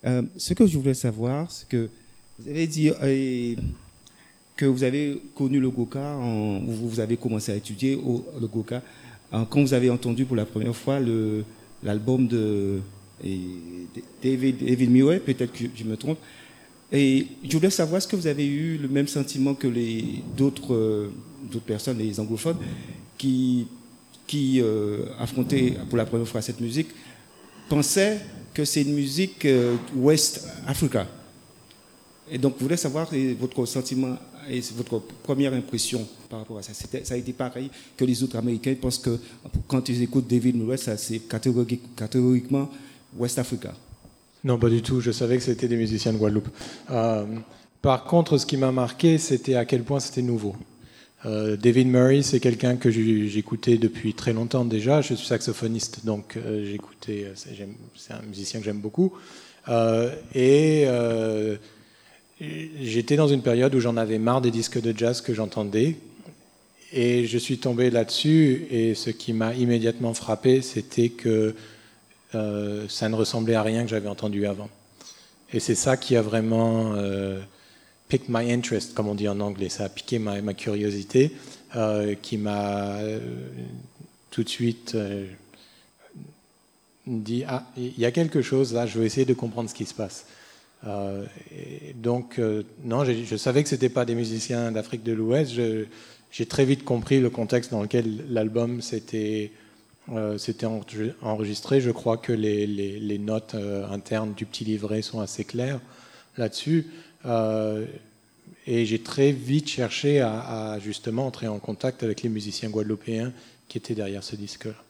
Ce que je voulais savoir, c'est que vous avez dit que vous avez connu le Goka, vous avez commencé à étudier le Goka quand vous avez entendu pour la première fois l'album de David Murray, peut-être que je me trompe. Et je voulais savoir, est-ce que vous avez eu le même sentiment que d'autres personnes, les anglophones, qui affrontaient pour la première fois cette musique, pensaient que c'est une musique West Africa. Et donc, je voulais savoir votre sentiment et votre première impression par rapport à ça. Ça a été pareil que les autres Américains. Ils pensent que quand ils écoutent David Murray, ça, c'est catégoriquement West Africa. Non, pas du tout. Je savais que c'était des musiciens de Guadeloupe. Par contre, ce qui m'a marqué, c'était à quel point c'était nouveau. David Murray, c'est quelqu'un que j'écoutais depuis très longtemps déjà. Je suis saxophoniste, donc j'écoutais. C'est un musicien que j'aime beaucoup. J'étais dans une période où j'en avais marre des disques de jazz que j'entendais. Et je suis tombé là-dessus. Et ce qui m'a immédiatement frappé, c'était que ça ne ressemblait à rien que j'avais entendu avant. Et c'est ça qui a vraiment piqued my interest, comme on dit en anglais. Ça a piqué ma curiosité, qui m'a tout de suite dit « Ah, il y a quelque chose là, je vais essayer de comprendre ce qui se passe ». Non, je savais que ce n'étaient pas des musiciens d'Afrique de l'Ouest. J'ai très vite compris le contexte dans lequel l'album s'était enregistré. Je crois que les notes internes du petit livret sont assez claires là-dessus. Et j'ai très vite cherché à justement entrer en contact avec les musiciens guadeloupéens qui étaient derrière ce disque-là.